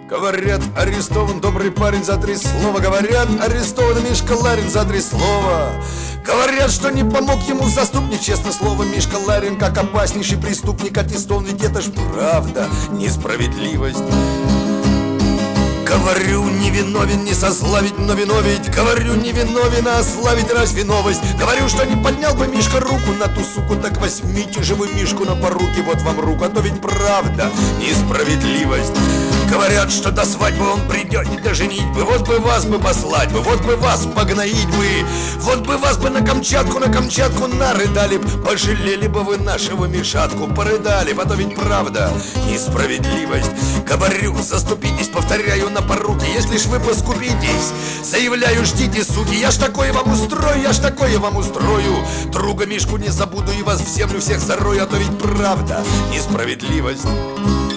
Говорят, арестован добрый парень за 3 слова. Говорят, арестован Мишка Ларин за 3 слова. Говорят, что не помог ему заступник. Честно слово, Мишка Ларин как опаснейший преступник аттестован. Ведь это ж правда, несправедливость. Говорю, не виновен, не сославить, но виновить. Говорю, не виновен, а славить разве новость? Говорю, что не поднял бы Мишка руку на ту суку, так возьмите же вы Мишку на поруки, вот вам руку, а то ведь правда, несправедливость. Говорят, что до свадьбы он придет не до женитьбы. Вот бы вас бы послать бы, вот бы вас погноить бы. Вот бы вас бы на Камчатку нарыдали б. Пожалели бы вы нашего Мишатку, порыдали, а то ведь правда, несправедливость. Говорю, заступитесь, повторяю, на поруки. Если ж вы поскупитесь, заявляю, ждите, суки. Я ж такое вам устрою, я ж такое вам устрою. Друга Мишку не забуду и вас в землю всех зарою, а то ведь правда, несправедливость.